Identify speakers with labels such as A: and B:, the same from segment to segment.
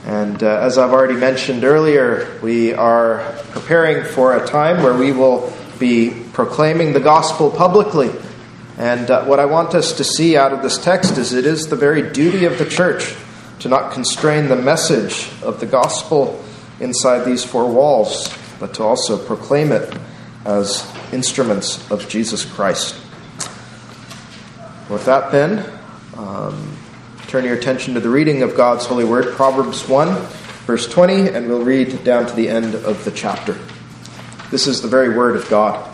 A: And as I've already mentioned earlier, we are preparing for a time where we will be proclaiming the gospel publicly. And what I want us to see out of this text is it is the very duty of the church to not constrain the message of the gospel inside these four walls, but to also proclaim it as instruments of Jesus Christ. With that then, turn your attention to the reading of God's holy word, Proverbs 1, verse 20, and we'll read down to the end of the chapter. This is the very word of God.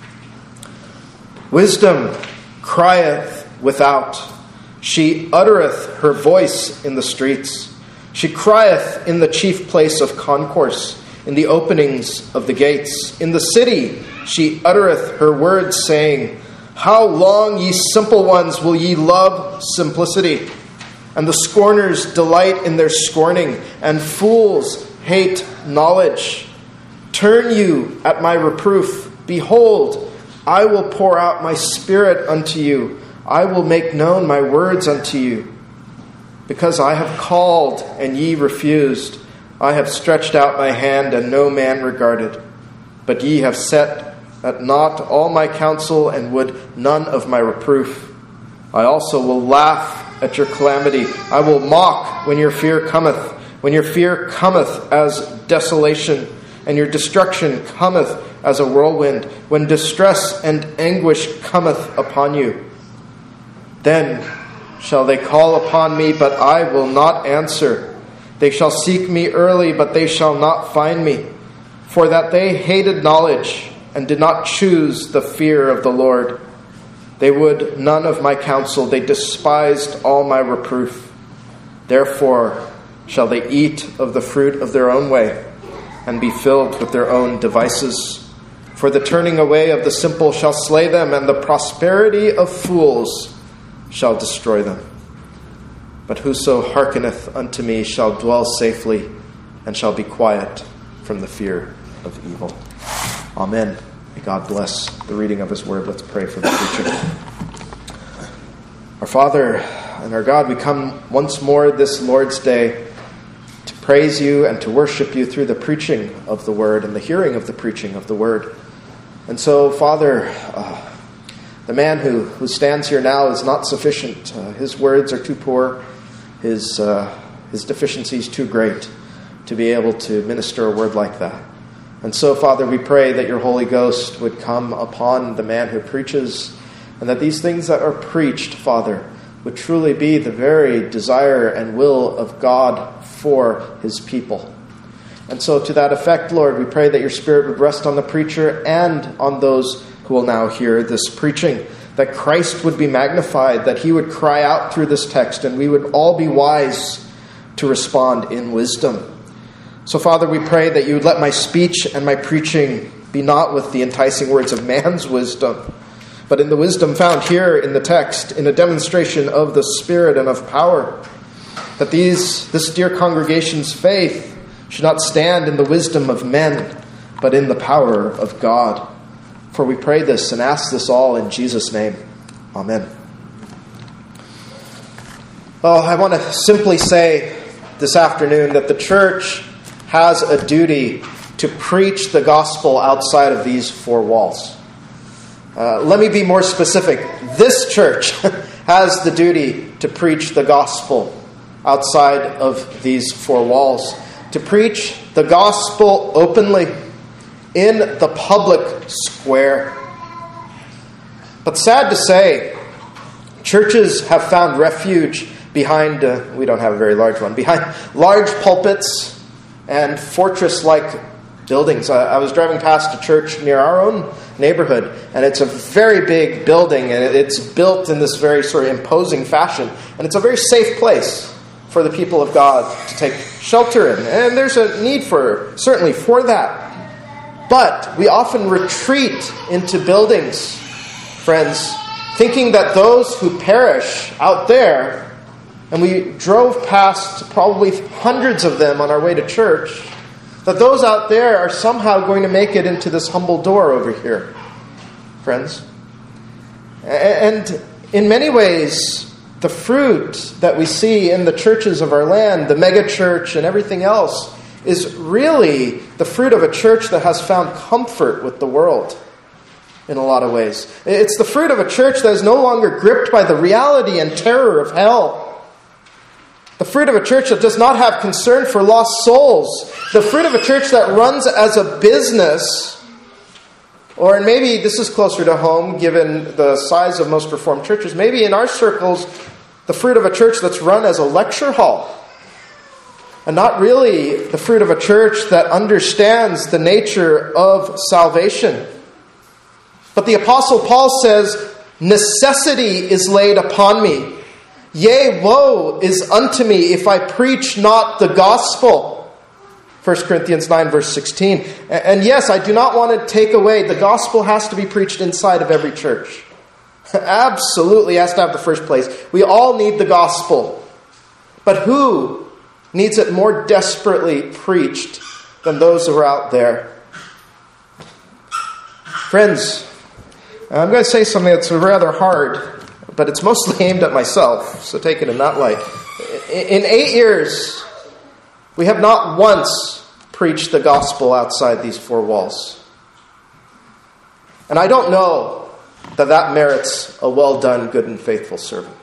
A: Wisdom crieth without. She uttereth her voice in the streets. She crieth in the chief place of concourse, in the openings of the gates. In the city she uttereth her words, saying, How long, ye simple ones, will ye love simplicity? And the scorners delight in their scorning, and fools hate knowledge. Turn you at my reproof. Behold, I will pour out my spirit unto you. I will make known my words unto you. Because I have called, and ye refused. I have stretched out my hand, and no man regarded. But ye have set at naught all my counsel, and would none of my reproof. I also will laugh at your calamity. I will mock when your fear cometh. When your fear cometh as desolation, and your destruction cometh as a whirlwind. When distress and anguish cometh upon you. Then shall they call upon me, but I will not answer. They shall seek me early, but they shall not find me. For that they hated knowledge, and did not choose the fear of the Lord. They would none of my counsel. They despised all my reproof. Therefore shall they eat of the fruit of their own way, and be filled with their own devices. For the turning away of the simple shall slay them, and the prosperity of fools shall destroy them. But whoso hearkeneth unto me shall dwell safely, and shall be quiet from the fear of evil. Amen. May God bless the reading of his word. Let's pray for the preaching. Our Father and our God, we come once more this Lord's Day to praise you and to worship you through the preaching of the word and the hearing of the preaching of the word. And so, Father, the man who stands here now is not sufficient. His words are too poor. His deficiency is too great to be able to minister a word like that. And so, Father, we pray that your Holy Ghost would come upon the man who preaches, and that these things that are preached, Father, would truly be the very desire and will of God for his people. And so to that effect, Lord, we pray that your Spirit would rest on the preacher and on those who will now hear this preaching, that Christ would be magnified, that he would cry out through this text, and we would all be wise to respond in wisdom. So, Father, we pray that you would let my speech and my preaching be not with the enticing words of man's wisdom, but in the wisdom found here in the text, in a demonstration of the Spirit and of power, that this dear congregation's faith should not stand in the wisdom of men, but in the power of God. For we pray this and ask this all in Jesus' name. Amen. Well, I want to simply say this afternoon that the church has a duty to preach the gospel outside of these four walls. Let me be more specific. This church has the duty to preach the gospel outside of these four walls. To preach the gospel openly in the public square. But sad to say, churches have found refuge behind, we don't have a very large one, behind large pulpits and fortress-like buildings. I was driving past a church near our own neighborhood, and it's a very big building, and it's built in this very sort of imposing fashion, and it's a very safe place for the people of God to take shelter in. And there's a need certainly for that. But we often retreat into buildings, friends, thinking that those who perish out there, and we drove past probably hundreds of them on our way to church, that those out there are somehow going to make it into this humble door over here, friends. And in many ways, the fruit that we see in the churches of our land, the mega church and everything else, is really the fruit of a church that has found comfort with the world in a lot of ways. It's the fruit of a church that is no longer gripped by the reality and terror of hell. The fruit of a church that does not have concern for lost souls. The fruit of a church that runs as a business. Or maybe this is closer to home given the size of most Reformed churches. Maybe in our circles, the fruit of a church that's run as a lecture hall. And not really the fruit of a church that understands the nature of salvation. But the Apostle Paul says, necessity is laid upon me. Yea, woe is unto me if I preach not the gospel. 1 Corinthians 9 verse 16. And yes, I do not want to take away. The gospel has to be preached inside of every church. Absolutely has to have the first place. We all need the gospel. But who needs it more desperately preached than those who are out there? Friends, I'm going to say something that's rather hard, but it's mostly aimed at myself, so take it in that light. In 8 years, we have not once preached the gospel outside these 4 walls. And I don't know that merits a well done, good and faithful servant.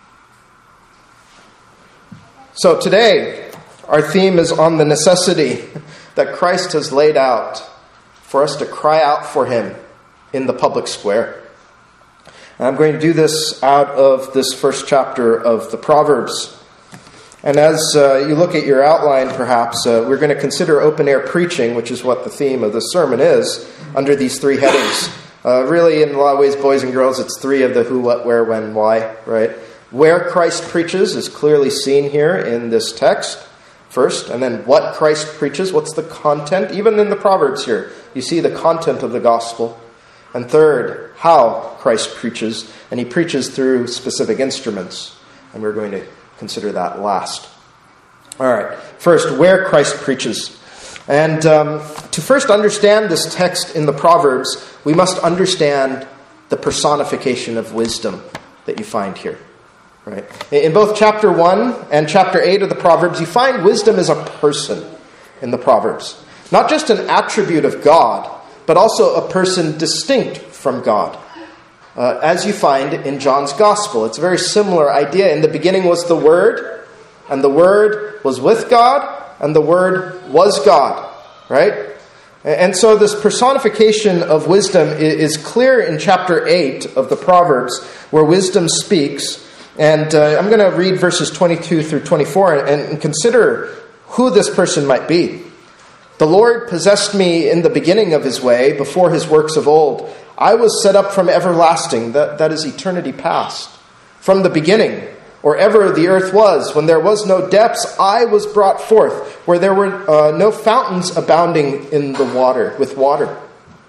A: So today, our theme is on the necessity that Christ has laid out for us to cry out for him in the public square. And I'm going to do this out of this first chapter of the Proverbs. And as you look at your outline, perhaps, we're going to consider open-air preaching, which is what the theme of this sermon is, under these 3 headings. Really, in a lot of ways, boys and girls, it's 3 of the who, what, where, when, why, right? Where Christ preaches is clearly seen here in this text. First, and then what Christ preaches, what's the content? Even in the Proverbs here, you see the content of the gospel. And third, how Christ preaches, and he preaches through specific instruments. And we're going to consider that last. All right, first, where Christ preaches. And to first understand this text in the Proverbs, we must understand the personification of wisdom that you find here. Right. In both chapter 1 and chapter 8 of the Proverbs, you find wisdom as a person in the Proverbs. Not just an attribute of God, but also a person distinct from God. As you find in John's Gospel. It's a very similar idea. In the beginning was the Word, and the Word was with God, and the Word was God. Right? And so this personification of wisdom is clear in chapter 8 of the Proverbs, where wisdom speaks. And I'm going to read verses 22 through 24 and consider who this person might be. The Lord possessed me in the beginning of his way, before his works of old. I was set up from everlasting, that is eternity past. From the beginning, or ever the earth was, when there was no depths, I was brought forth, where there were no fountains abounding in the water, with water.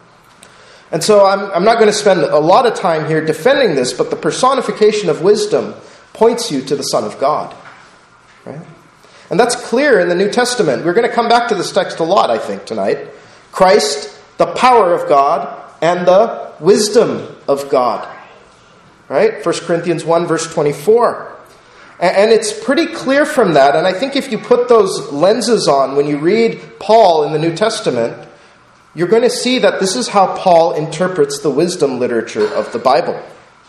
A: And so I'm not going to spend a lot of time here defending this, but the personification of wisdom points you to the Son of God. Right? And that's clear in the New Testament. We're going to come back to this text a lot, I think, tonight. Christ, the power of God, and the wisdom of God. Right? 1 Corinthians 1, verse 24. And it's pretty clear from that, and I think if you put those lenses on when you read Paul in the New Testament, you're going to see that this is how Paul interprets the wisdom literature of the Bible.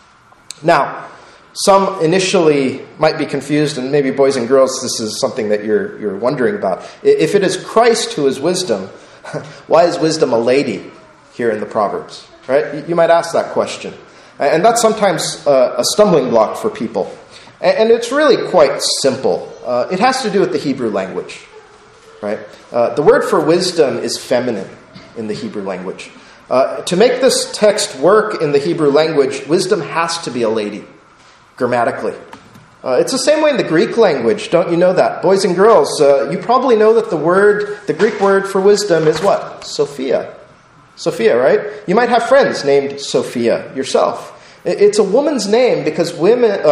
A: Now, some initially might be confused, and maybe boys and girls, this is something that you're wondering about. If it is Christ who is wisdom, why is wisdom a lady here in the Proverbs? Right? You might ask that question. And that's sometimes a stumbling block for people. And it's really quite simple. It has to do with the Hebrew language. Right? The word for wisdom is feminine in the Hebrew language. To make this text work in the Hebrew language, wisdom has to be a lady, grammatically. It's the same way in the Greek language. Don't you know that? Boys and girls, you probably know that the Greek word for wisdom is what? Sophia. Sophia, right? You might have friends named Sophia yourself. It's a woman's name because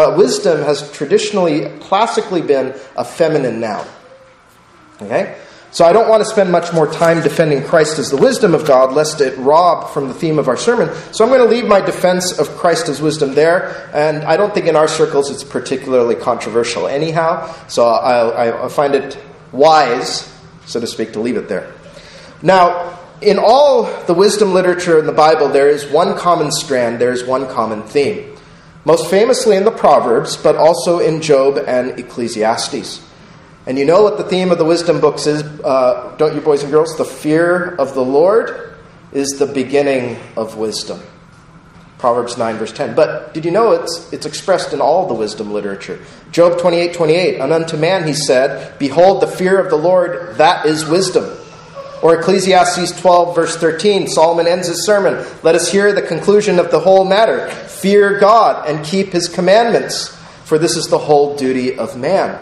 A: wisdom has traditionally, classically been a feminine noun. Okay? So I don't want to spend much more time defending Christ as the wisdom of God, lest it rob from the theme of our sermon. So I'm going to leave my defense of Christ as wisdom there, and I don't think in our circles it's particularly controversial anyhow, so I find it wise, so to speak, to leave it there. Now, in all the wisdom literature in the Bible, there is one common strand, there is one common theme. Most famously in the Proverbs, but also in Job and Ecclesiastes. And you know what the theme of the wisdom books is, don't you, boys and girls? The fear of the Lord is the beginning of wisdom. Proverbs 9, verse 10. But did you know it's expressed in all the wisdom literature? Job 28:28. And unto man he said, behold, the fear of the Lord, that is wisdom. Or Ecclesiastes 12, verse 13. Solomon ends his sermon. Let us hear the conclusion of the whole matter. Fear God and keep his commandments, for this is the whole duty of man.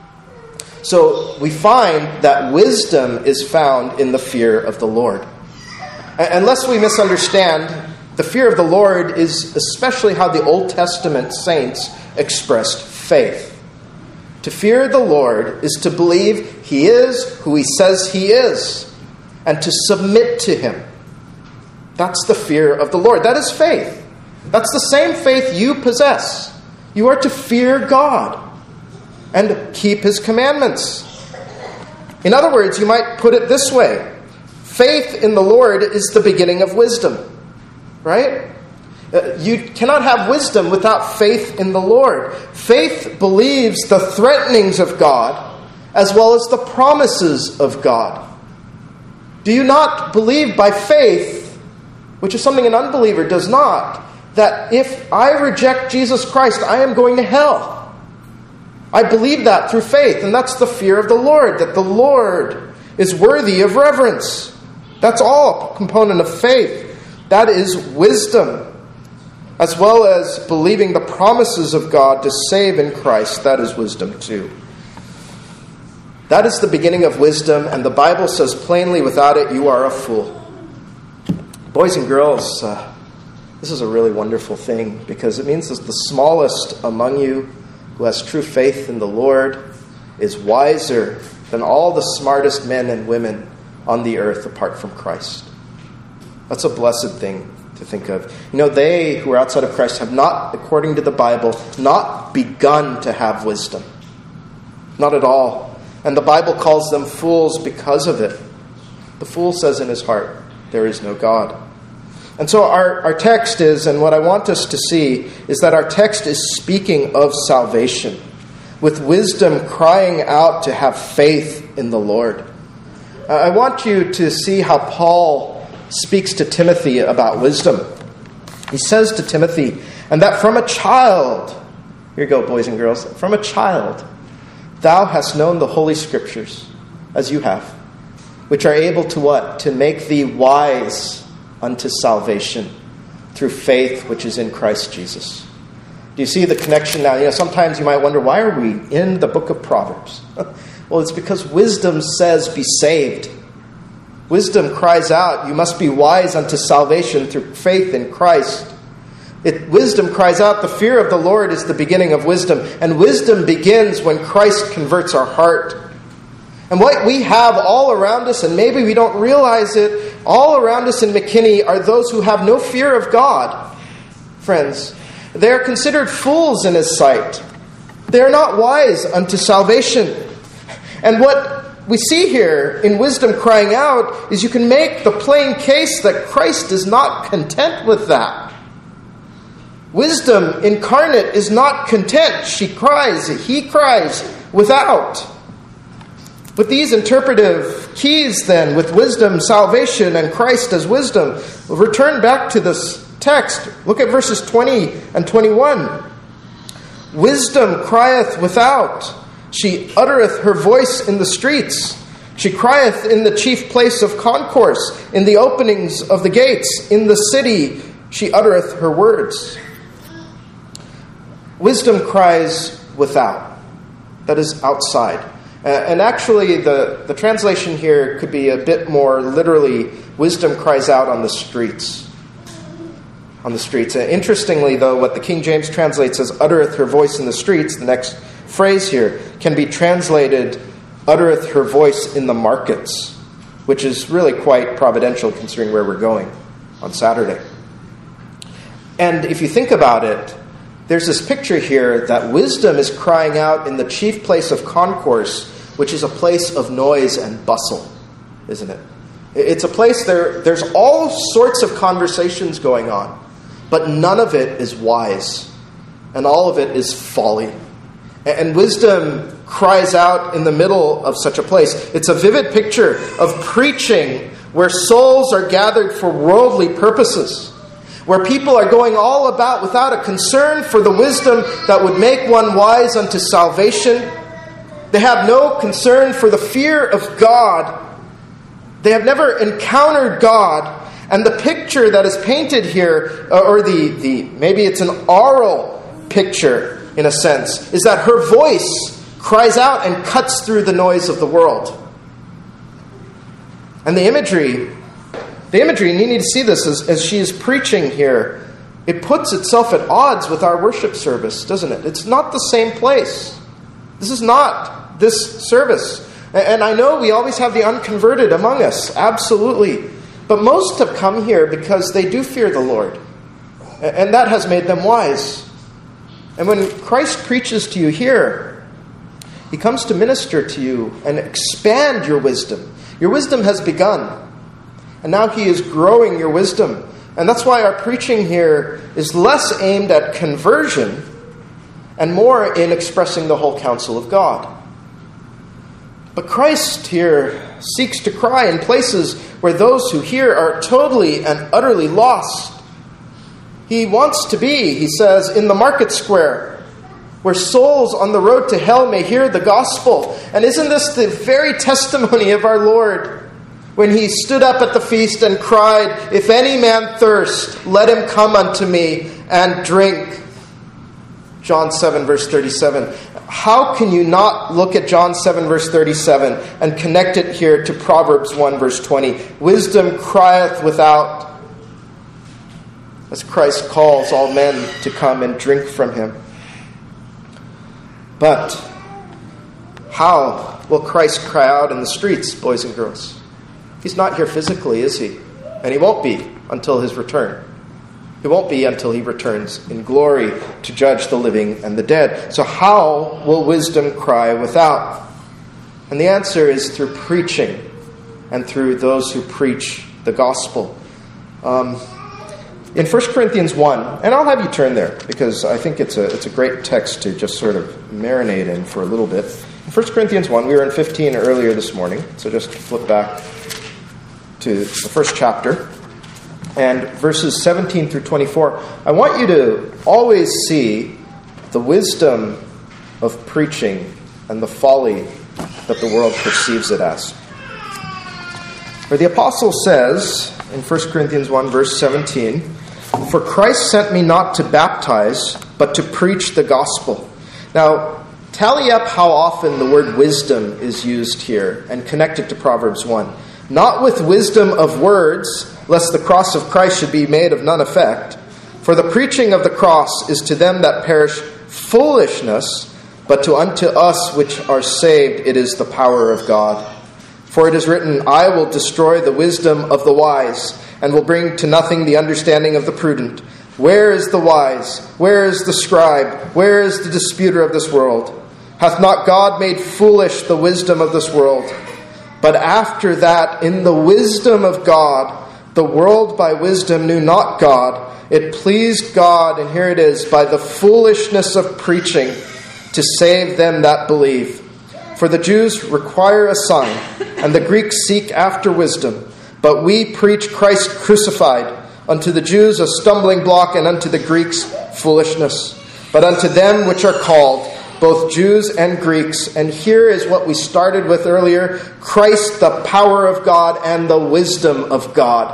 A: So we find that wisdom is found in the fear of the Lord. Unless we misunderstand, the fear of the Lord is especially how the Old Testament saints expressed faith. To fear the Lord is to believe he is who he says he is, and to submit to him. That's the fear of the Lord. That is faith. That's the same faith you possess. You are to fear God and keep his commandments. In other words, you might put it this way. Faith in the Lord is the beginning of wisdom. Right? You cannot have wisdom without faith in the Lord. Faith believes the threatenings of God as well as the promises of God. Do you not believe by faith, which is something an unbeliever does not, that if I reject Jesus Christ, I am going to hell? I believe that through faith, and that's the fear of the Lord, that the Lord is worthy of reverence. That's all a component of faith. That is wisdom, as well as believing the promises of God to save in Christ. That is wisdom too. That is the beginning of wisdom, and the Bible says plainly, without it you are a fool. Boys and girls, this is a really wonderful thing, because it means that the smallest among you who has true faith in the Lord is wiser than all the smartest men and women on the earth apart from Christ. That's a blessed thing to think of. You know, they who are outside of Christ have not, according to the Bible, not begun to have wisdom. Not at all. And the Bible calls them fools because of it. The fool says in his heart, there is no God. And so our text is, and what I want us to see, is that our text is speaking of salvation, with wisdom crying out to have faith in the Lord. I want you to see how Paul speaks to Timothy about wisdom. He says to Timothy, and that from a child, here you go, boys and girls, from a child, thou hast known the Holy Scriptures, as you have, which are able to what? To make thee wise unto salvation through faith which is in Christ Jesus. Do you see the connection now? You know, sometimes you might wonder, why are we in the book of Proverbs? Well, it's because wisdom says, be saved. Wisdom cries out, you must be wise unto salvation through faith in Christ. Wisdom cries out, the fear of the Lord is the beginning of wisdom. And wisdom begins when Christ converts our heart. And what we have all around us, and maybe we don't realize it, all around us in McKinney are those who have no fear of God. Friends, they are considered fools in his sight. They are not wise unto salvation. And what we see here in wisdom crying out is you can make the plain case that Christ is not content with that. Wisdom incarnate is not content. He cries without. With these interpretive keys then, with wisdom, salvation, and Christ as wisdom, we'll return back to this text. Look at verses 20 and 21. Wisdom crieth without. She uttereth her voice in the streets. She crieth in the chief place of concourse, in the openings of the gates, in the city she uttereth her words. Wisdom cries without. That is outside. And actually, the translation here could be a bit more literally, wisdom cries out on the streets. On the streets. Interestingly, though, what the King James translates as uttereth her voice in the streets, the next phrase here, can be translated uttereth her voice in the markets, which is really quite providential considering where we're going on Saturday. And if you think about it, there's this picture here that wisdom is crying out in the chief place of concourse, which is a place of noise and bustle, isn't it? It's a place there's all sorts of conversations going on, but none of it is wise, and all of it is folly. And wisdom cries out in the middle of such a place. It's a vivid picture of preaching where souls are gathered for worldly purposes, where people are going all about without a concern for the wisdom that would make one wise unto salvation. They have no concern for the fear of God. They have never encountered God. And the picture that is painted here, or maybe it's an oral picture in a sense, is that her voice cries out and cuts through the noise of the world. And the imagery, and you need to see this as she is preaching here, it puts itself at odds with our worship service, doesn't it? It's not the same place. This is not this service. And I know we always have the unconverted among us, absolutely. But most have come here because they do fear the Lord. And that has made them wise. And when Christ preaches to you here, He comes to minister to you and expand your wisdom. Your wisdom has begun. And now He is growing your wisdom. And that's why our preaching here is less aimed at conversion and more in expressing the whole counsel of God. But Christ here seeks to cry in places where those who hear are totally and utterly lost. He wants to be, He says, in the market square, where souls on the road to hell may hear the gospel. And isn't this the very testimony of our Lord when He stood up at the feast and cried, "If any man thirst, let him come unto me and drink." John 7, verse 37. How can you not look at John 7, verse 37 and connect it here to Proverbs 1, verse 20? Wisdom crieth without, as Christ calls all men to come and drink from Him. But how will Christ cry out in the streets, boys and girls? He's not here physically, is He? And He won't be until His return. It won't be until He returns in glory to judge the living and the dead. So how will wisdom cry without? And the answer is through preaching and through those who preach the gospel. In 1 Corinthians 1, and I'll have you turn there because I think it's a great text to just sort of marinate in for a little bit. In 1 Corinthians 1, we were in 15 earlier this morning, so just flip back to the first chapter. And verses 17 through 24, I want you to always see the wisdom of preaching and the folly that the world perceives it as. For the apostle says in 1 Corinthians 1, verse 17, "For Christ sent me not to baptize, but to preach the gospel." Now, tally up how often the word wisdom is used here and connect it to Proverbs 1. "Not with wisdom of words, lest the cross of Christ should be made of none effect. For the preaching of the cross is to them that perish foolishness, but unto us which are saved it is the power of God. For it is written, I will destroy the wisdom of the wise, and will bring to nothing the understanding of the prudent. Where is the wise? Where is the scribe? Where is the disputer of this world? Hath not God made foolish the wisdom of this world? But after that, in the wisdom of God, the world by wisdom knew not God. It pleased God," and here it is, "by the foolishness of preaching to save them that believe. For the Jews require a sign, and the Greeks seek after wisdom. But we preach Christ crucified, unto the Jews a stumbling block, and unto the Greeks foolishness. But unto them which are called, both Jews and Greeks," and here is what we started with earlier, "Christ the power of God and the wisdom of God."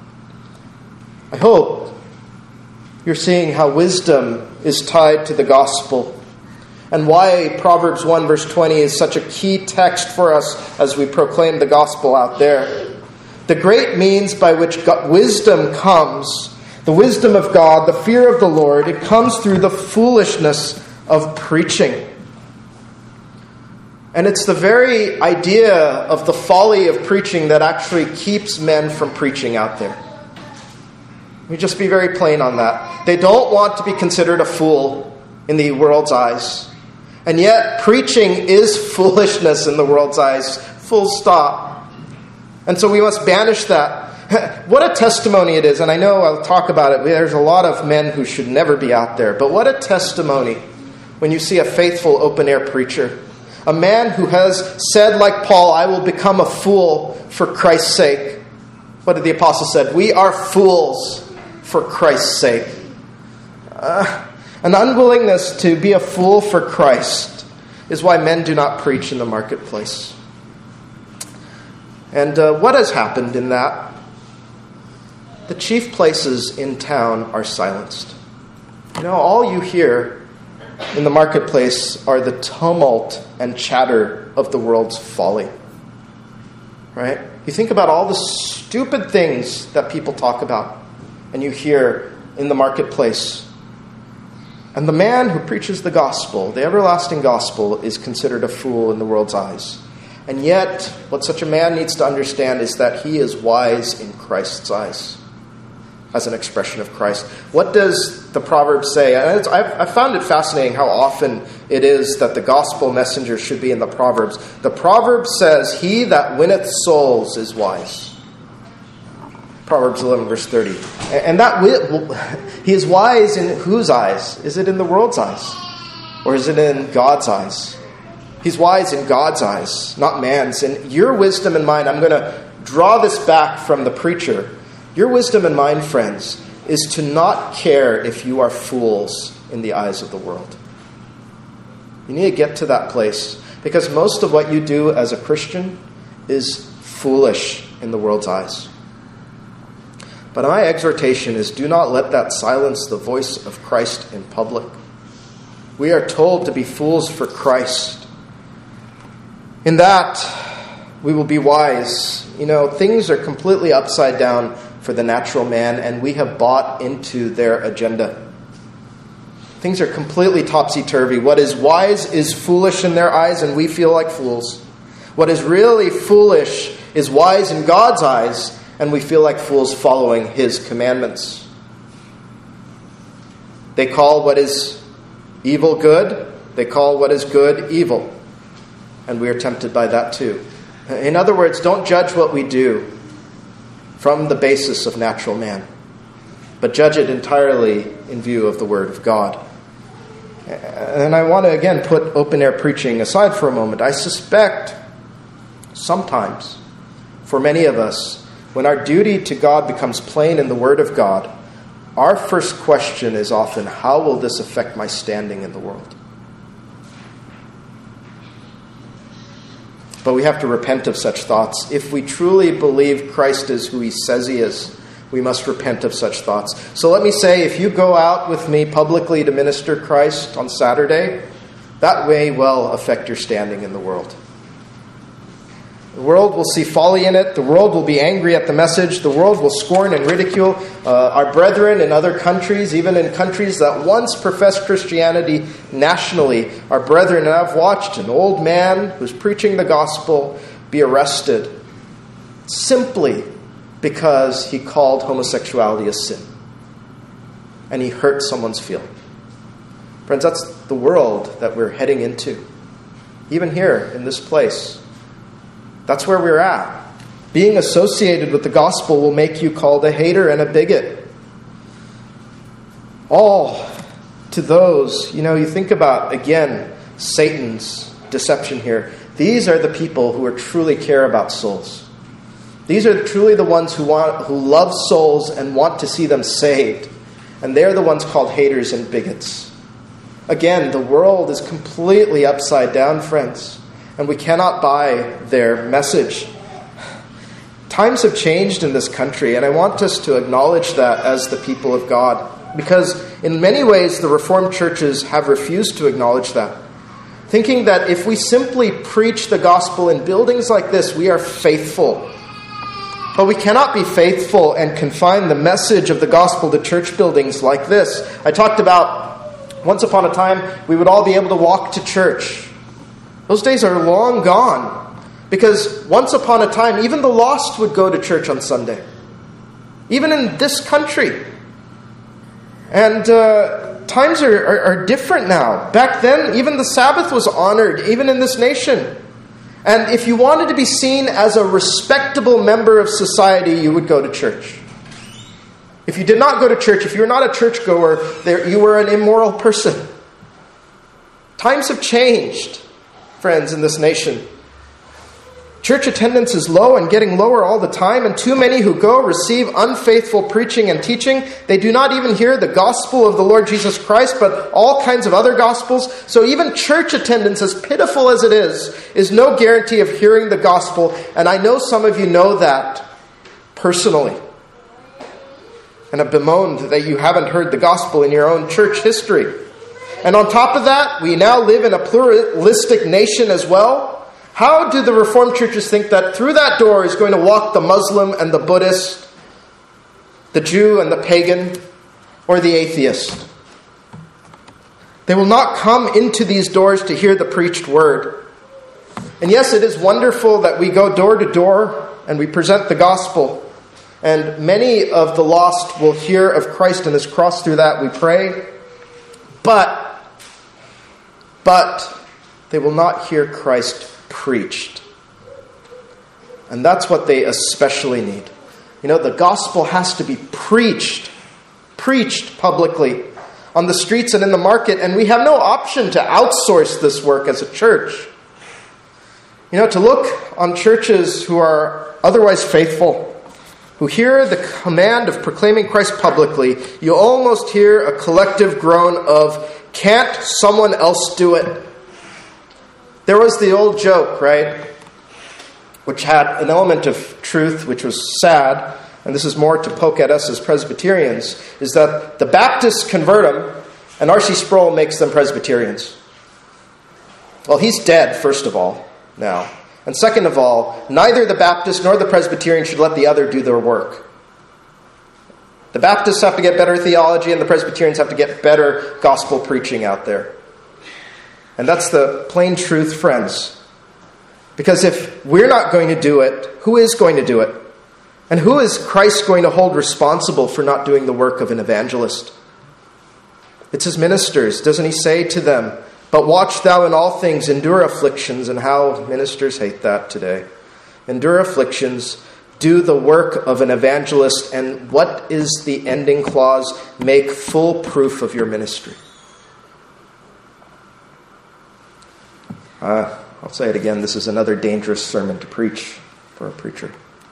A: I hope you're seeing how wisdom is tied to the gospel and why Proverbs 1 verse 20 is such a key text for us as we proclaim the gospel out there. The great means by which wisdom comes, the wisdom of God, the fear of the Lord, it comes through the foolishness of preaching. And it's the very idea of the folly of preaching that actually keeps men from preaching out there. We just be very plain on that. They don't want to be considered a fool in the world's eyes. And yet, preaching is foolishness in the world's eyes. Full stop. And so we must banish that. What a testimony it is. And I know I'll talk about it. There's a lot of men who should never be out there. But what a testimony when you see a faithful open-air preacher. A man who has said, like Paul, I will become a fool for Christ's sake. What did the apostle say? We are fools for Christ's sake. An unwillingness to be a fool for Christ is why men do not preach in the marketplace. And what has happened in that? The chief places in town are silenced. All you hear in the marketplace are the tumult and chatter of the world's folly. Right? You think about all the stupid things that people talk about and you hear in the marketplace. And the man who preaches the gospel, the everlasting gospel, is considered a fool in the world's eyes. And yet, what such a man needs to understand is that he is wise in Christ's eyes, as an expression of Christ. What does the Proverbs say? I've found it fascinating how often it is that the gospel messenger should be in the Proverbs. The Proverb says, he that winneth souls is wise. Proverbs 11, verse 30. And he is wise in whose eyes? Is it in the world's eyes? Or is it in God's eyes? He's wise in God's eyes, not man's. And your wisdom and mine, I'm going to draw this back from the preacher. Your wisdom and mine, friends, is to not care if you are fools in the eyes of the world. You need to get to that place, because most of what you do as a Christian is foolish in the world's eyes. But my exhortation is, do not let that silence the voice of Christ in public. We are told to be fools for Christ. In that, we will be wise. Things are completely upside down for the natural man, and we have bought into their agenda. Things are completely topsy-turvy. What is wise is foolish in their eyes, and we feel like fools. What is really foolish is wise in God's eyes, and we feel like fools following His commandments. They call what is evil good. They call what is good evil. And we are tempted by that too. In other words, don't judge what we do from the basis of natural man, but judge it entirely in view of the Word of God. And I want to again put open-air preaching aside for a moment. I suspect sometimes, for many of us, when our duty to God becomes plain in the Word of God, our first question is often, how will this affect my standing in the world? But we have to repent of such thoughts. If we truly believe Christ is who He says He is, we must repent of such thoughts. So let me say, if you go out with me publicly to minister Christ on Saturday, that may well affect your standing in the world. The world will see folly in it. The world will be angry at the message. The world will scorn and ridicule our brethren in other countries, even in countries that once professed Christianity nationally. Our brethren, and I've watched an old man who's preaching the gospel be arrested simply because he called homosexuality a sin. And he hurt someone's feeling. Friends, that's the world that we're heading into. Even here in this place. That's where we're at. Being associated with the gospel will make you called a hater and a bigot. All to those, you think about, again, Satan's deception here. These are the people who truly care about souls. These are truly the ones who love souls and want to see them saved. And they're the ones called haters and bigots. Again, the world is completely upside down, friends. And we cannot buy their message. Times have changed in this country, and I want us to acknowledge that as the people of God. Because in many ways, the Reformed churches have refused to acknowledge that. Thinking that if we simply preach the gospel in buildings like this, we are faithful. But we cannot be faithful and confine the message of the gospel to church buildings like this. I talked about, once upon a time, we would all be able to walk to church. Those days are long gone, because once upon a time, even the lost would go to church on Sunday. Even in this country. And times are different now. Back then, even the Sabbath was honored, even in this nation. And if you wanted to be seen as a respectable member of society, you would go to church. If you did not go to church, if you were not a churchgoer, you were an immoral person. Times have changed, friends, in this nation. Church attendance is low and getting lower all the time, and too many who go receive unfaithful preaching and teaching. They do not even hear the gospel of the Lord Jesus Christ, but all kinds of other gospels. So even church attendance, as pitiful as it is no guarantee of hearing the gospel. And I know some of you know that personally, and have bemoaned that you haven't heard the gospel in your own church history. And on top of that, we now live in a pluralistic nation as well. How do the Reformed churches think that through that door is going to walk the Muslim and the Buddhist, the Jew and the pagan, or the atheist? They will not come into these doors to hear the preached word. And yes, it is wonderful that we go door to door and we present the gospel. And many of the lost will hear of Christ and His cross through that, we pray. But they will not hear Christ preached. And that's what they especially need. You know, the gospel has to be preached publicly on the streets and in the market, and we have no option to outsource this work as a church. You know, to look on churches who are otherwise faithful, who hear the command of proclaiming Christ publicly, you almost hear a collective groan of, can't someone else do it? There was the old joke, right? Which had an element of truth, which was sad, and this is more to poke at us as Presbyterians, is that the Baptists convert them, and R.C. Sproul makes them Presbyterians. Well, he's dead, first of all, now. And second of all, neither the Baptist nor the Presbyterian should let the other do their work. The Baptists have to get better theology, and the Presbyterians have to get better gospel preaching out there. And that's the plain truth, friends. Because if we're not going to do it, who is going to do it? And who is Christ going to hold responsible for not doing the work of an evangelist? It's His ministers. Doesn't He say to them, but watch thou in all things, endure afflictions, and how ministers hate that today. Endure afflictions, do the work of an evangelist, and what is the ending clause? Make full proof of your ministry. I'll say it again, this is another dangerous sermon to preach for a preacher.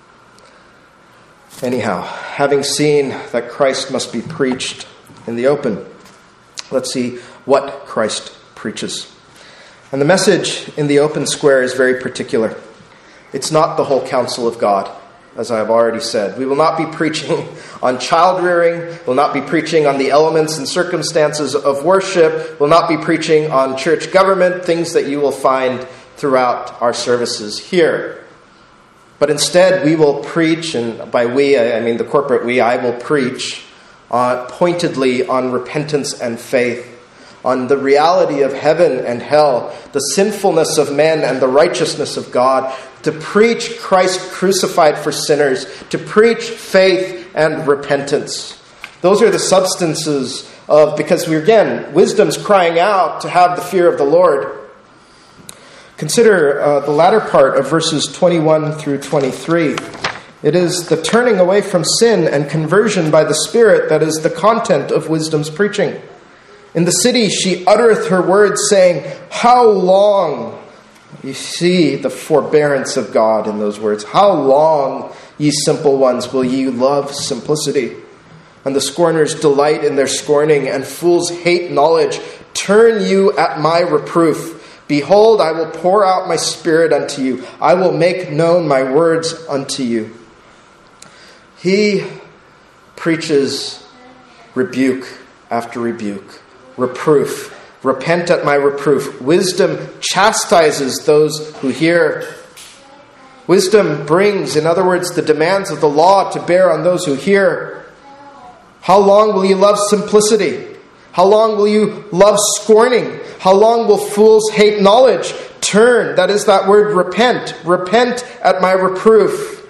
A: Anyhow, having seen that Christ must be preached in the open, let's see what Christ preaches. And the message in the open square is very particular. It's not the whole counsel of God, as I have already said. We will not be preaching on child rearing. We'll not be preaching on the elements and circumstances of worship. We'll not be preaching on church government, things that you will find throughout our services here. But instead, we will preach, and by we, I mean the corporate we, I will preach pointedly on repentance and faith, on the reality of heaven and hell, the sinfulness of men and the righteousness of God, to preach Christ crucified for sinners, to preach faith and repentance. Those are the substances of, because wisdom's crying out to have the fear of the Lord. Consider the latter part of verses 21 through 23. It is the turning away from sin and conversion by the Spirit that is the content of wisdom's preaching. In the city she uttereth her words, saying, how long? You see the forbearance of God in those words. How long, ye simple ones, will ye love simplicity? And the scorners delight in their scorning, and fools hate knowledge. Turn you at my reproof. Behold, I will pour out my Spirit unto you. I will make known my words unto you. He preaches rebuke after rebuke, reproof. Repent at my reproof. Wisdom chastises those who hear. Wisdom brings, in other words, the demands of the law to bear on those who hear. How long will you love simplicity? How long will you love scorning? How long will fools hate knowledge? Turn, that is that word repent. Repent at my reproof.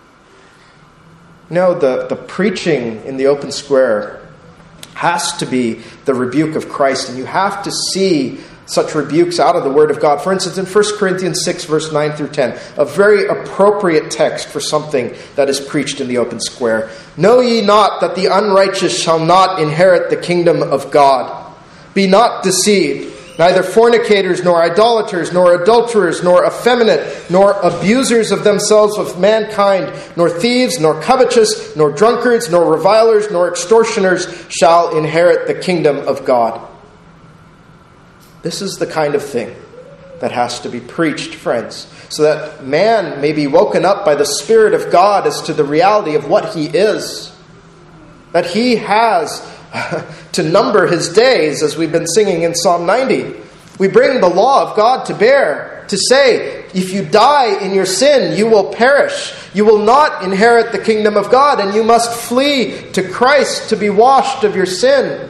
A: No, the preaching in the open square has to be the rebuke of Christ, and you have to see such rebukes out of the Word of God. For instance, in 1 Corinthians 6, verse 9 through 10, a very appropriate text for something that is preached in the open square. Know ye not that the unrighteous shall not inherit the kingdom of God? Be not deceived. Neither fornicators, nor idolaters, nor adulterers, nor effeminate, nor abusers of themselves with mankind, nor thieves, nor covetous, nor drunkards, nor revilers, nor extortioners shall inherit the kingdom of God. This is the kind of thing that has to be preached, friends, so that man may be woken up by the Spirit of God as to the reality of what he is. That he has to number his days, as we've been singing in Psalm 90. We bring the law of God to bear to say, if you die in your sin, you will perish. You will not inherit the kingdom of God, and you must flee to Christ to be washed of your sin.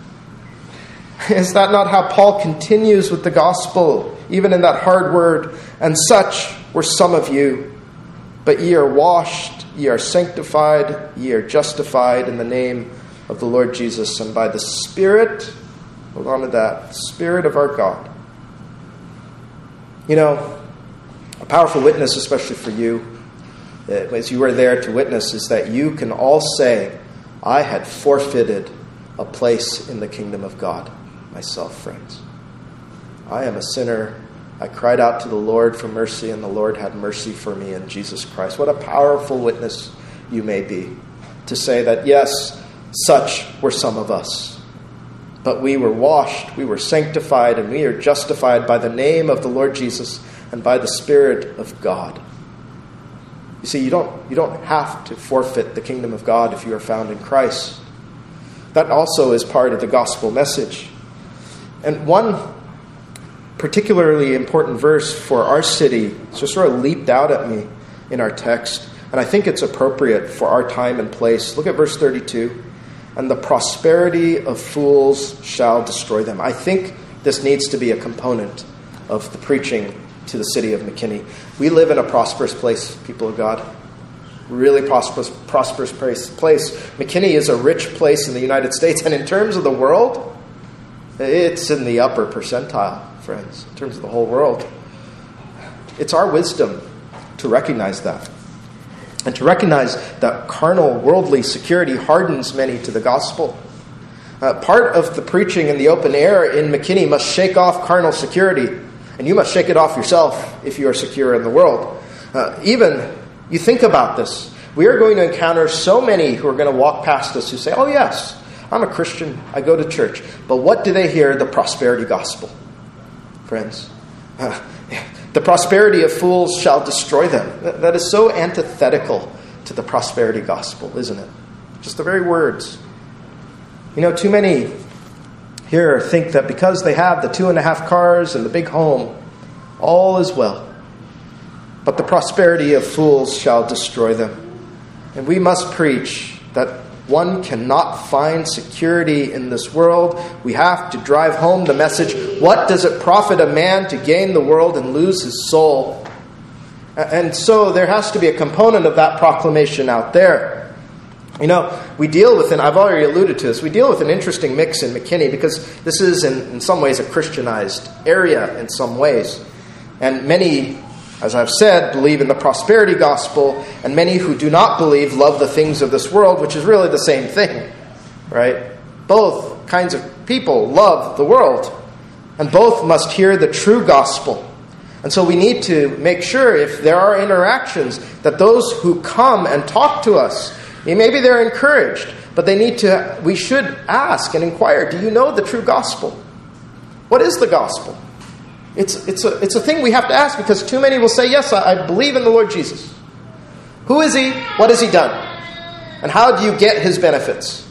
A: Is that not how Paul continues with the gospel, even in that hard word? And such were some of you, but ye are washed, ye are sanctified, ye are justified in the name of the Lord Jesus, and by the Spirit, hold on to that, Spirit of our God. You know, a powerful witness, especially for you, as you were there to witness, is that you can all say, I had forfeited a place in the kingdom of God myself, friends. I am a sinner. I cried out to the Lord for mercy, and the Lord had mercy for me in Jesus Christ. What a powerful witness you may be to say that, yes, such were some of us. But we were washed, we were sanctified, and we are justified by the name of the Lord Jesus and by the Spirit of God. You see, you don't have to forfeit the kingdom of God if you are found in Christ. That also is part of the gospel message. And one particularly important verse for our city just sort of leaped out at me in our text, and I think it's appropriate for our time and place. Look at verse 32. And the prosperity of fools shall destroy them. I think this needs to be a component of the preaching to the city of McKinney. We live in a prosperous place, people of God. Really prosperous place. McKinney is a rich place in the United States, and in terms of the world, it's in the upper percentile, friends, in terms of the whole world. It's our wisdom to recognize that. And to recognize that carnal, worldly security hardens many to the gospel. Part of the preaching in the open air in McKinney must shake off carnal security. And you must shake it off yourself if you are secure in the world. Even, you think about this. We are going to encounter so many who are going to walk past us who say, oh yes, I'm a Christian, I go to church. But what do they hear? The prosperity gospel. Friends, the prosperity of fools shall destroy them. That is so antithetical to the prosperity gospel, isn't it? Just the very words. You know, too many here think that because they have the 2.5 cars and the big home, all is well. But the prosperity of fools shall destroy them. And we must preach that one cannot find security in this world. We have to drive home the message, what does it profit a man to gain the world and lose his soul? And so there has to be a component of that proclamation out there. You know, we deal with, and I've already alluded to this, we deal with an interesting mix in McKinney because this is in some ways a Christianized area in some ways. And many, as I've said, believe in the prosperity gospel, and many who do not believe love the things of this world, which is really the same thing, right? Both kinds of people love the world, and both must hear the true gospel. And so we need to make sure, if there are interactions, that those who come and talk to us, maybe they're encouraged, but we should ask and inquire, do you know the true gospel? What is the gospel? It's a thing we have to ask, because too many will say, yes, I believe in the Lord Jesus. Who is he? What has he done? And how do you get his benefits?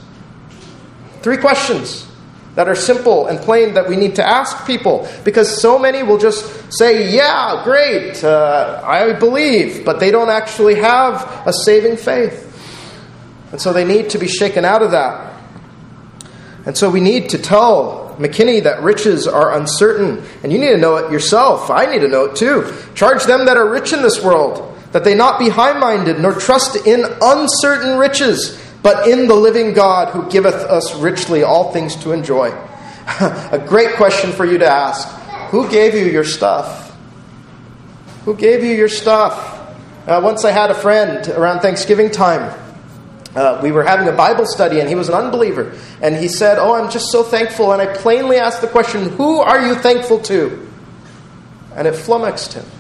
A: 3 questions that are simple and plain that we need to ask people, because so many will just say, yeah, great, I believe, but they don't actually have a saving faith. And so they need to be shaken out of that. And so we need to tell McKinney that riches are uncertain, and you need to know it yourself. I need to know it too. Charge them that are rich in this world, that they not be high-minded, nor trust in uncertain riches, but in the living God, who giveth us richly all things to enjoy. A great question for you to ask. Who gave you your stuff? Who gave you your stuff? Once I had a friend around Thanksgiving time. We were having a Bible study, and he was an unbeliever. And he said, I'm just so thankful. And I plainly asked the question, who are you thankful to? And it flummoxed him.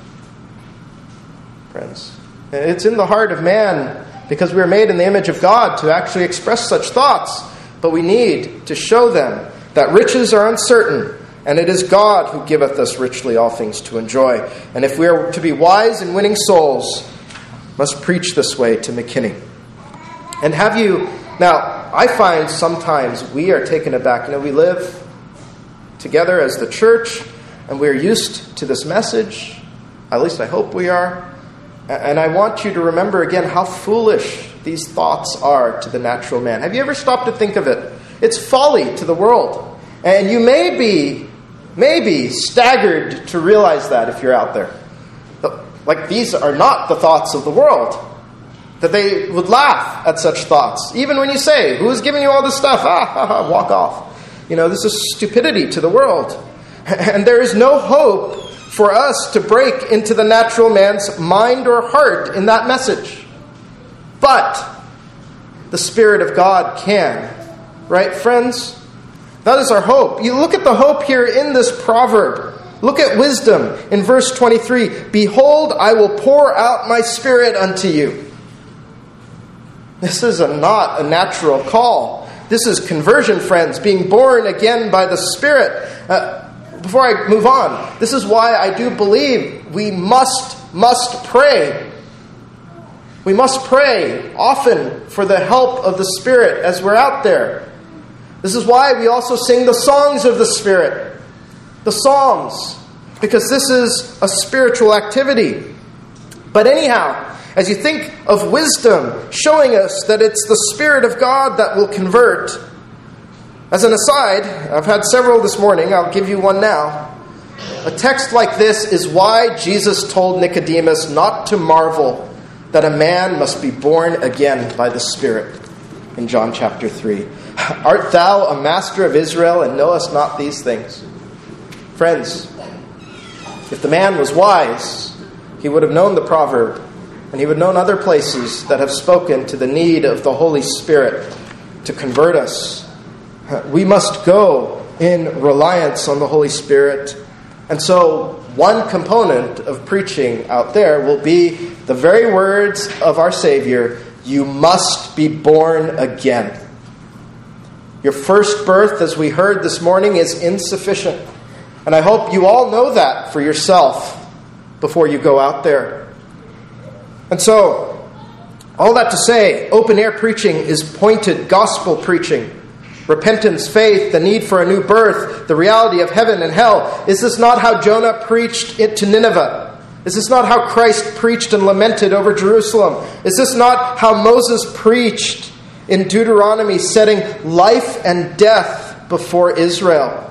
A: Friends, it's in the heart of man, because we are made in the image of God, to actually express such thoughts. But we need to show them that riches are uncertain, and it is God who giveth us richly all things to enjoy. And if we are to be wise in winning souls, must preach this way to McKinney. And now, I find sometimes we are taken aback. We live together as the church, and we are used to this message. At least I hope we are. And I want you to remember again how foolish these thoughts are to the natural man. Have you ever stopped to think of it? It's folly to the world. And you may be staggered to realize that if you're out there. Like, these are not the thoughts of the world. That they would laugh at such thoughts. Even when you say, who is giving you all this stuff? Walk off. This is stupidity to the world. And there is no hope for us to break into the natural man's mind or heart in that message. But the Spirit of God can. Right, friends? That is our hope. You look at the hope here in this proverb. Look at wisdom in verse 23. Behold, I will pour out my Spirit unto you. This is not a natural call. This is conversion, friends, being born again by the Spirit. Before I move on, this is why I do believe we must pray. We must pray often for the help of the Spirit as we're out there. This is why we also sing the songs of the Spirit, the Psalms, because this is a spiritual activity. But anyhow, as you think of wisdom showing us that it's the Spirit of God that will convert, as an aside, I've had several this morning, I'll give you one now. A text like this is why Jesus told Nicodemus not to marvel that a man must be born again by the Spirit in John chapter 3. Art thou a master of Israel and knowest not these things? Friends, if the man was wise, he would have known the proverb, and he would have known other places that have spoken to the need of the Holy Spirit to convert us. We must go in reliance on the Holy Spirit. And so one component of preaching out there will be the very words of our Savior, you must be born again. Your first birth, as we heard this morning, is insufficient. And I hope you all know that for yourself before you go out there. And so, all that to say, open-air preaching is pointed gospel preaching. Repentance, faith, the need for a new birth, the reality of heaven and hell. Is this not how Jonah preached it to Nineveh? Is this not how Christ preached and lamented over Jerusalem? Is this not how Moses preached in Deuteronomy, setting life and death before Israel?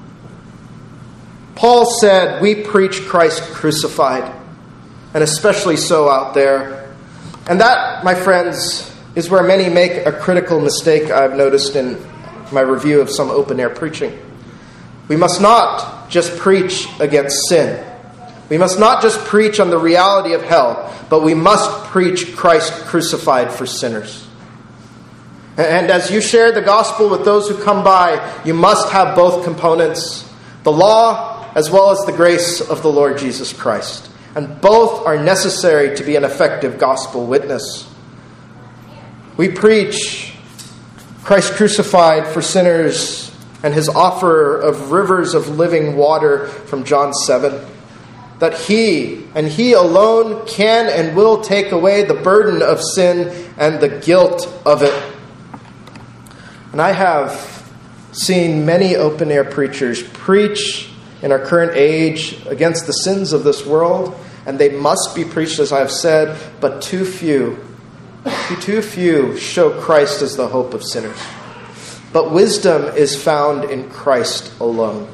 A: Paul said, we preach Christ crucified, and especially so out there. And that, my friends, is where many make a critical mistake I've noticed in my review of some open-air preaching. We must not just preach against sin. We must not just preach on the reality of hell, but we must preach Christ crucified for sinners. And as you share the gospel with those who come by, you must have both components, the law as well as the grace of the Lord Jesus Christ. And both are necessary to be an effective gospel witness. We preach Christ crucified for sinners and his offer of rivers of living water from John 7. That he and he alone can and will take away the burden of sin and the guilt of it. And I have seen many open-air preachers preach in our current age against the sins of this world, and they must be preached, as I have said, but too few show Christ as the hope of sinners. but wisdom is found in Christ alone.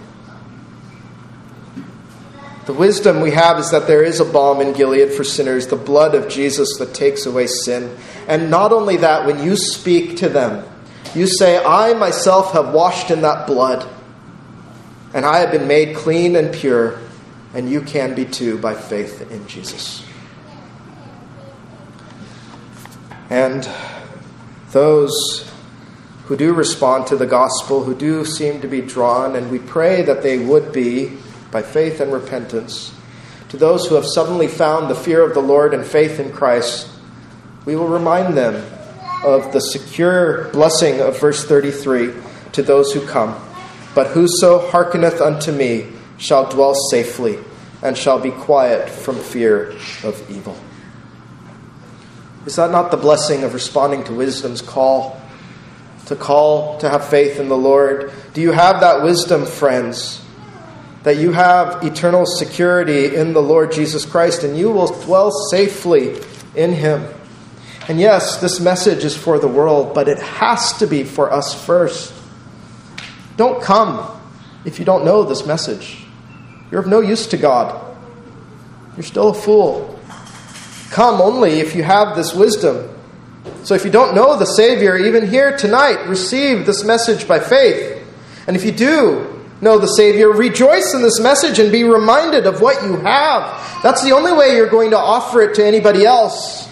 A: The wisdom we have is that there is a balm in Gilead for sinners, the blood of Jesus that takes away sin. And not only that, when you speak to them, you say, I myself have washed in that blood, and I have been made clean and pure, and you can be too by faith in Jesus. And those who do respond to the gospel, who do seem to be drawn, and we pray that they would be, by faith and repentance, to those who have suddenly found the fear of the Lord and faith in Christ, we will remind them of the secure blessing of verse 33 to those who come. But whoso hearkeneth unto me shall dwell safely, and shall be quiet from fear of evil. Is that not the blessing of responding to wisdom's call? To have faith in the Lord? Do you have that wisdom, friends? That you have eternal security in the Lord Jesus Christ, and you will dwell safely in Him. And yes, this message is for the world, but it has to be for us first. Don't come if you don't know this message. You're of no use to God. You're still a fool. Come only if you have this wisdom. So if you don't know the Savior, even here tonight, receive this message by faith. And if you do know the Savior, rejoice in this message and be reminded of what you have. That's the only way you're going to offer it to anybody else.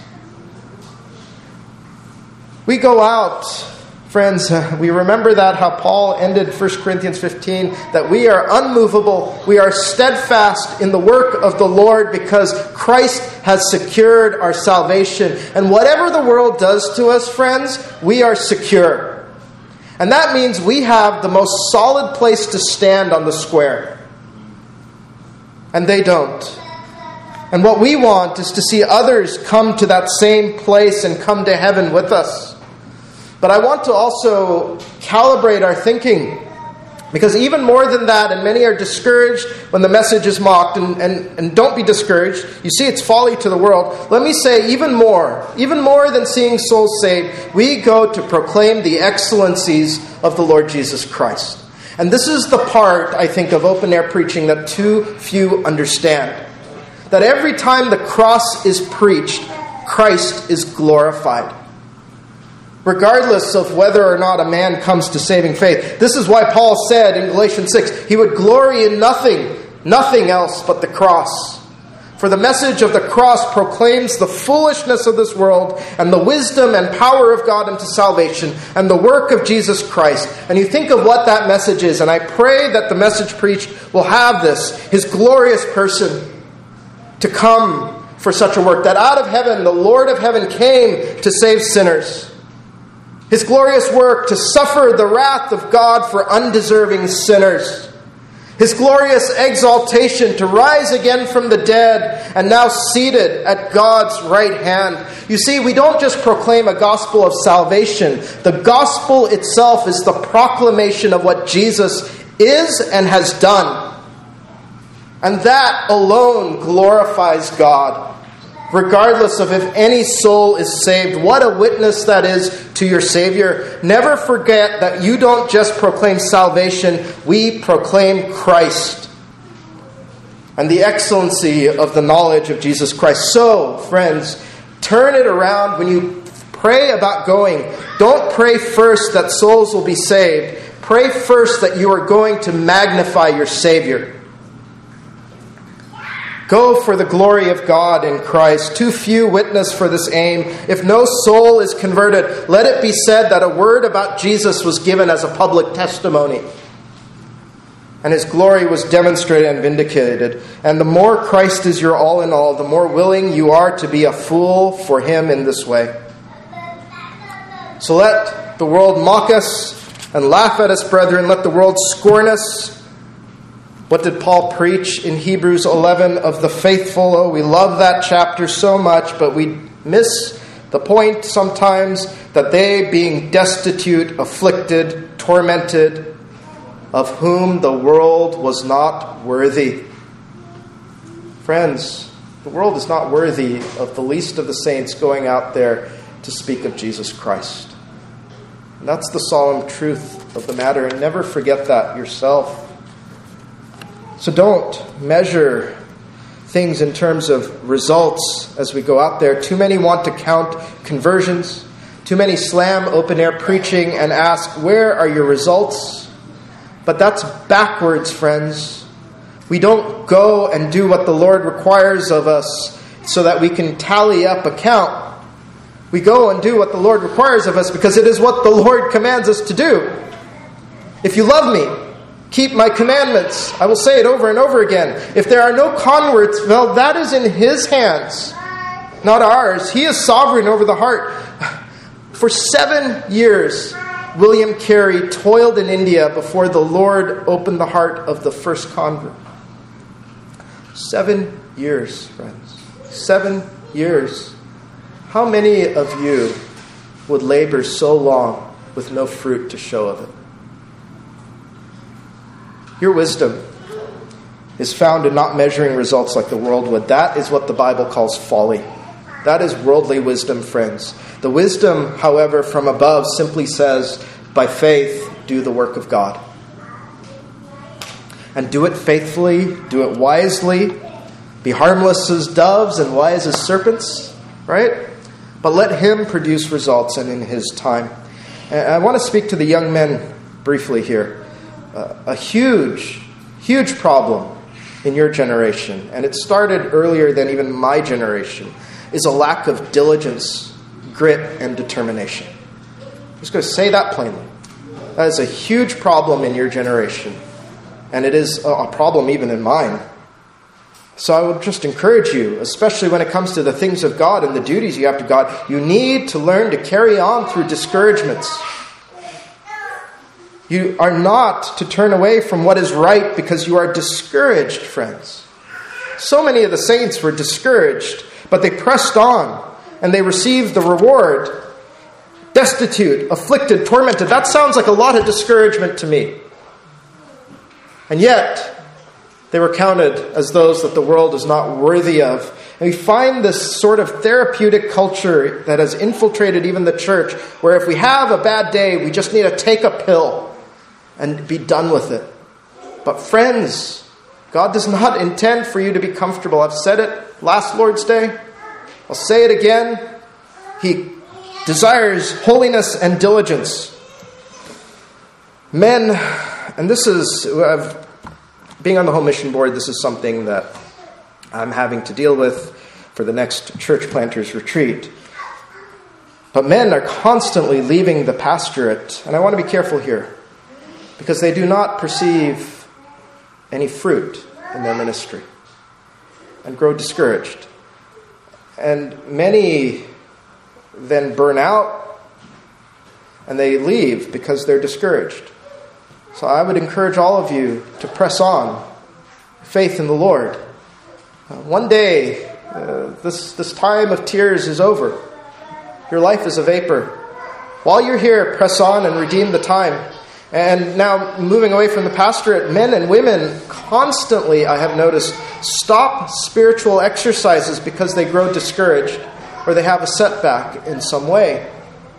A: We go out, friends, we remember that how Paul ended 1 Corinthians 15, that we are unmovable, we are steadfast in the work of the Lord because Christ has secured our salvation. And whatever the world does to us, friends, we are secure. And that means we have the most solid place to stand on the square. And they don't. And what we want is to see others come to that same place and come to heaven with us. But I want to also calibrate our thinking. Because even more than that, and many are discouraged when the message is mocked, and don't be discouraged. You see, it's folly to the world. Let me say even more than seeing souls saved, we go to proclaim the excellencies of the Lord Jesus Christ. And this is the part, I think, of open-air preaching that too few understand. That every time the cross is preached, Christ is glorified. Regardless of whether or not a man comes to saving faith. This is why Paul said in Galatians 6, he would glory in nothing else but the cross. For the message of the cross proclaims the foolishness of this world and the wisdom and power of God unto salvation and the work of Jesus Christ. And you think of what that message is, and I pray that the message preached will have this, His glorious person to come for such a work. That out of heaven, the Lord of heaven came to save sinners. His glorious work to suffer the wrath of God for undeserving sinners. His glorious exaltation to rise again from the dead and now seated at God's right hand. You see, we don't just proclaim a gospel of salvation. The gospel itself is the proclamation of what Jesus is and has done. And that alone glorifies God. Regardless of if any soul is saved, what a witness that is to your Savior. Never forget that you don't just proclaim salvation, we proclaim Christ and the excellency of the knowledge of Jesus Christ. So, friends, turn it around when you pray about going. Don't pray first that souls will be saved. Pray first that you are going to magnify your Savior. Go for the glory of God in Christ. Too few witness for this aim. If no soul is converted, let it be said that a word about Jesus was given as a public testimony. And His glory was demonstrated and vindicated. And the more Christ is your all in all, the more willing you are to be a fool for Him in this way. So let the world mock us and laugh at us, brethren. Let the world scorn us. What did Paul preach in Hebrews 11 of the faithful? Oh, we love that chapter so much, but we miss the point sometimes that they, being destitute, afflicted, tormented, of whom the world was not worthy. Friends, the world is not worthy of the least of the saints going out there to speak of Jesus Christ. And that's the solemn truth of the matter, and never forget that yourself. So don't measure things in terms of results as we go out there. Too many want to count conversions. Too many slam open-air preaching and ask, where are your results? But that's backwards, friends. We don't go and do what the Lord requires of us so that we can tally up a count. We go and do what the Lord requires of us because it is what the Lord commands us to do. If you love me, keep my commandments. I will say it over and over again. If there are no converts, well, that is in His hands, not ours. He is sovereign over the heart. For 7 years, William Carey toiled in India before the Lord opened the heart of the first convert. 7 years, friends. 7 years. How many of you would labor so long with no fruit to show of it? Your wisdom is found in not measuring results like the world would. That is what the Bible calls folly. That is worldly wisdom, friends. The wisdom, however, from above simply says, by faith, do the work of God. And do it faithfully, do it wisely, be harmless as doves and wise as serpents, right? But let Him produce results and in His time. And I want to speak to the young men briefly here. A huge, huge problem in your generation, and it started earlier than even my generation, is a lack of diligence, grit, and determination. I'm just going to say that plainly. That is a huge problem in your generation, and it is a problem even in mine. So I would just encourage you, especially when it comes to the things of God and the duties you have to God, you need to learn to carry on through discouragements. You are not to turn away from what is right because you are discouraged, friends. So many of the saints were discouraged, but they pressed on and they received the reward. Destitute, afflicted, tormented. That sounds like a lot of discouragement to me. And yet, they were counted as those that the world is not worthy of. And we find this sort of therapeutic culture that has infiltrated even the church, where if we have a bad day, we just need to take a pill and be done with it. But friends, God does not intend for you to be comfortable. I've said it last Lord's Day. I'll say it again. He desires holiness and diligence. Men, and this is, being on the Home Mission Board, this is something that I'm having to deal with for the next church planters retreat. But men are constantly leaving the pastorate, and I want to be careful here, because they do not perceive any fruit in their ministry and grow discouraged. And many then burn out and they leave because they're discouraged. So I would encourage all of you to press on, faith in the Lord. One day, this time of tears is over. Your life is a vapor. While you're here, press on and redeem the time. And now, moving away from the pastorate, men and women constantly, I have noticed, stop spiritual exercises because they grow discouraged or they have a setback in some way.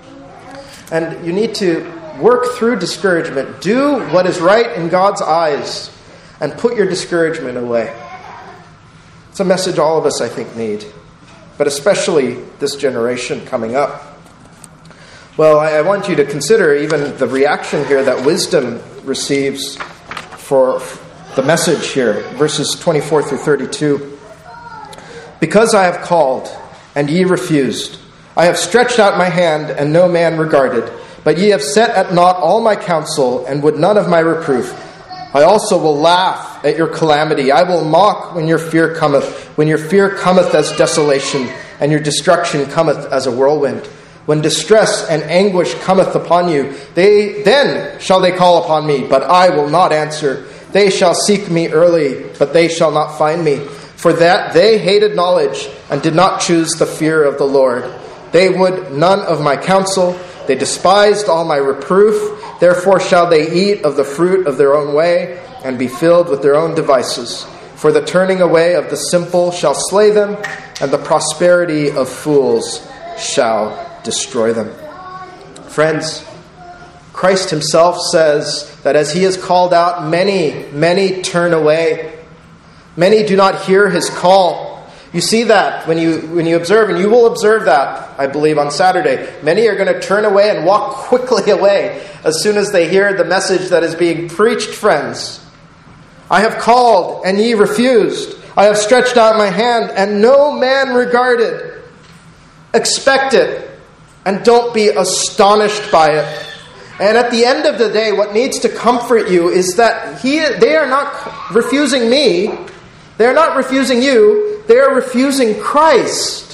A: And you need to work through discouragement. Do what is right in God's eyes and put your discouragement away. It's a message all of us, I think, need, but especially this generation coming up. Well, I want you to consider even the reaction here that wisdom receives for the message here, verses 24 through 32. Because I have called, and ye refused. I have stretched out my hand, and no man regarded. But ye have set at naught all my counsel, and would none of my reproof. I also will laugh at your calamity. I will mock when your fear cometh. When your fear cometh as desolation, and your destruction cometh as a whirlwind. When distress and anguish cometh upon you, then shall they call upon me, but I will not answer. They shall seek me early, but they shall not find me. For that they hated knowledge, and did not choose the fear of the Lord. They would none of my counsel. They despised all my reproof. Therefore shall they eat of the fruit of their own way, and be filled with their own devices. For the turning away of the simple shall slay them, and the prosperity of fools shall destroy them. Friends, Christ himself says that as he has called out, many turn away. Many do not hear his call. You see that when you observe, and you will observe that, I believe, on Saturday. Many are going to turn away and walk quickly away as soon as they hear the message that is being preached, friends. I have called, and ye refused. I have stretched out my hand, and no man regarded. Expect it, and don't be astonished by it. And at the end of the day, what needs to comfort you is that they are not refusing me. They are not refusing you. They are refusing Christ.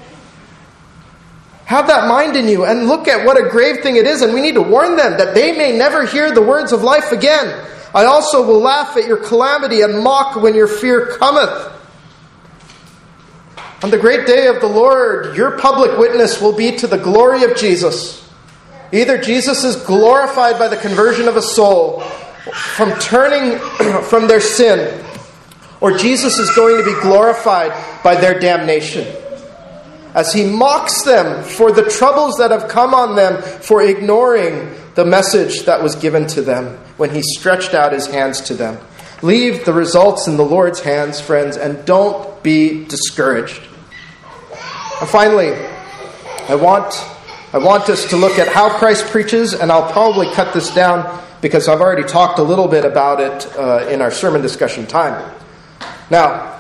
A: Have that mind in you and look at what a grave thing it is. And we need to warn them that they may never hear the words of life again. I also will laugh at your calamity and mock when your fear cometh. On the great day of the Lord, your public witness will be to the glory of Jesus. Either Jesus is glorified by the conversion of a soul from turning from their sin, or Jesus is going to be glorified by their damnation. As he mocks them for the troubles that have come on them for ignoring the message that was given to them when he stretched out his hands to them. Leave the results in the Lord's hands, friends, and don't be discouraged. And finally, I want us to look at how Christ preaches, and I'll probably cut this down because I've already talked a little bit about it in our sermon discussion time. Now,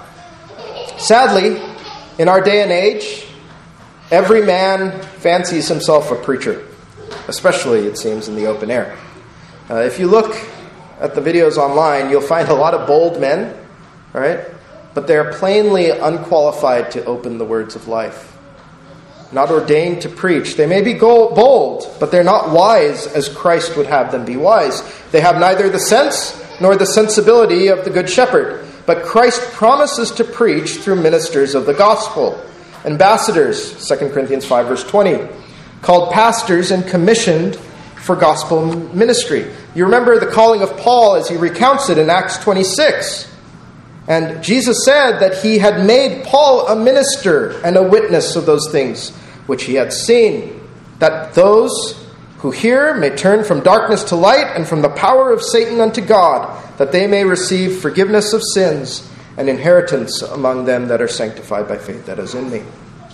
A: sadly, in our day and age, every man fancies himself a preacher, especially, it seems, in the open air. If you look at the videos online, you'll find a lot of bold men, right? But they're plainly unqualified to open the words of life. Not ordained to preach. They may be bold, but they're not wise as Christ would have them be wise. They have neither the sense nor the sensibility of the Good Shepherd. But Christ promises to preach through ministers of the gospel. Ambassadors, 2 Corinthians 5 verse 20. Called pastors and commissioned for gospel ministry. You remember the calling of Paul as he recounts it in Acts 26. And Jesus said that he had made Paul a minister and a witness of those things which he had seen, that those who hear may turn from darkness to light and from the power of Satan unto God, that they may receive forgiveness of sins and inheritance among them that are sanctified by faith that is in me.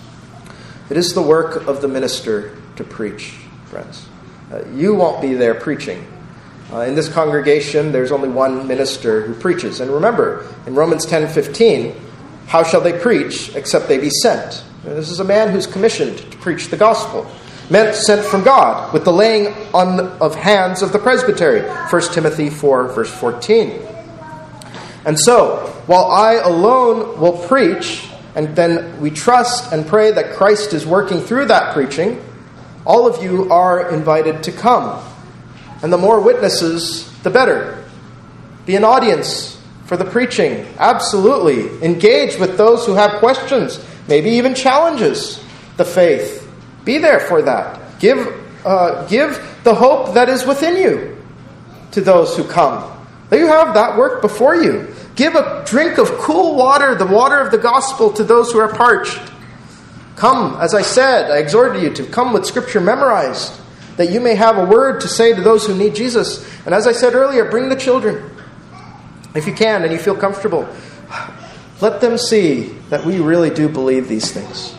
A: It is the work of the minister to preach, friends. You won't be there preaching. In this congregation, there's only one minister who preaches. And remember, in Romans 10:15, how shall they preach except they be sent? This is a man who's commissioned to preach the gospel. Sent from God, with the laying on of hands of the presbytery. 1 Timothy 4, verse 14. And so, while I alone will preach, and then we trust and pray that Christ is working through that preaching, all of you are invited to come. And the more witnesses, the better. Be an audience for the preaching. Absolutely. Engage with those who have questions, maybe even challenges the faith. Be there for that. Give the hope that is within you to those who come. Let you have that work before you. Give a drink of cool water, the water of the gospel, to those who are parched. Come, as I said, I exhorted you to come with Scripture memorized, that you may have a word to say to those who need Jesus. And as I said earlier, bring the children. If you can and you feel comfortable, let them see that we really do believe these things.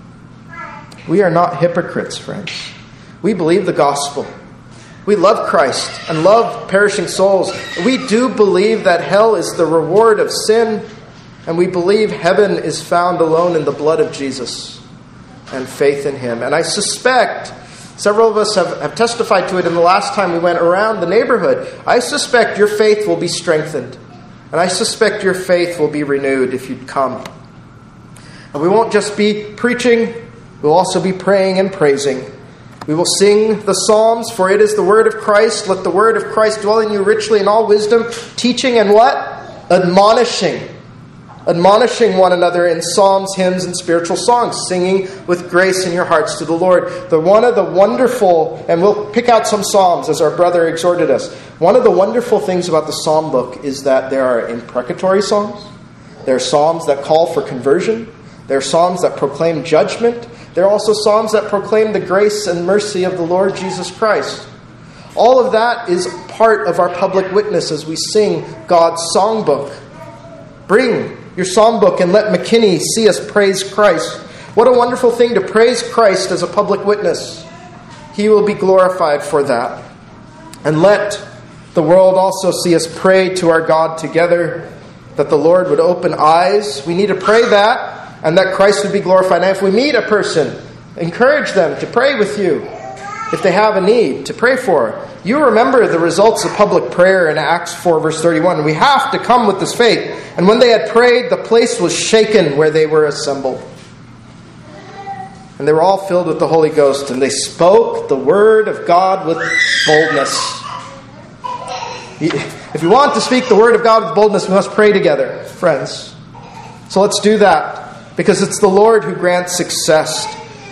A: We are not hypocrites, friends. We believe the gospel. We love Christ and love perishing souls. We do believe that hell is the reward of sin, and we believe heaven is found alone in the blood of Jesus and faith in him. And I suspect several of us have testified to it in the last time we went around the neighborhood. I suspect your faith will be strengthened. And I suspect your faith will be renewed if you'd come. And we won't just be preaching, we'll also be praying and praising. We will sing the Psalms, for it is the word of Christ. Let the word of Christ dwell in you richly in all wisdom, teaching and what? Admonishing. Admonishing one another in psalms, hymns, and spiritual songs, singing with grace in your hearts to the Lord. One of the wonderful, and we'll pick out some psalms as our brother exhorted us. One of the wonderful things about the psalm book is that there are imprecatory psalms. There are psalms that call for conversion. There are psalms that proclaim judgment. There are also psalms that proclaim the grace and mercy of the Lord Jesus Christ. All of that is part of our public witness as we sing God's songbook. Bring your songbook and let McKinney see us praise Christ. What a wonderful thing to praise Christ as a public witness. He will be glorified for that. And let the world also see us pray to our God together, that the Lord would open eyes. We need to pray that, and that Christ would be glorified. And if we meet a person, encourage them to pray with you. If they have a need to pray for. You remember the results of public prayer in Acts 4 verse 31. We have to come with this faith. And when they had prayed, the place was shaken where they were assembled. And they were all filled with the Holy Ghost, and they spoke the word of God with boldness. If you want to speak the word of God with boldness, we must pray together, friends. So let's do that, because it's the Lord who grants success.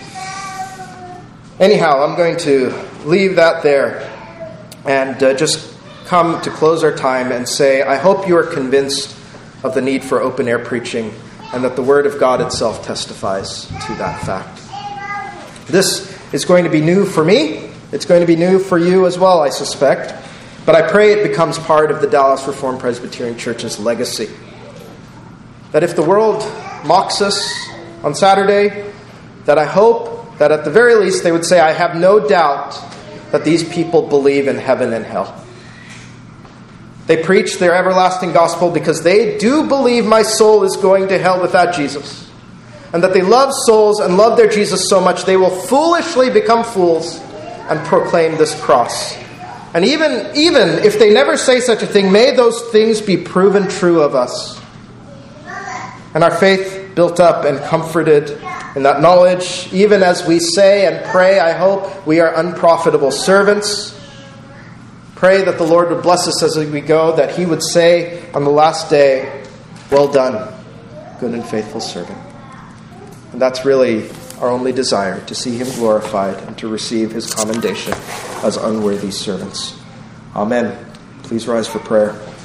A: Anyhow, I'm going to leave that there and just come to close our time and say, I hope you are convinced of the need for open-air preaching and that the Word of God itself testifies to that fact. This is going to be new for me. It's going to be new for you as well, I suspect. But I pray it becomes part of the Dallas Reformed Presbyterian Church's legacy. That if the world mocks us on Saturday, that I hope that at the very least they would say, I have no doubt that these people believe in heaven and hell. They preach their everlasting gospel because they do believe my soul is going to hell without Jesus. And that they love souls and love their Jesus so much they will foolishly become fools and proclaim this cross. And even if they never say such a thing, may those things be proven true of us. And our faith built up and comforted in that knowledge, even as we say and pray, I hope we are unprofitable servants. Pray that the Lord would bless us as we go, that He would say on the last day, well done, good and faithful servant. And that's really our only desire, to see Him glorified and to receive His commendation as unworthy servants. Amen. Please rise for prayer.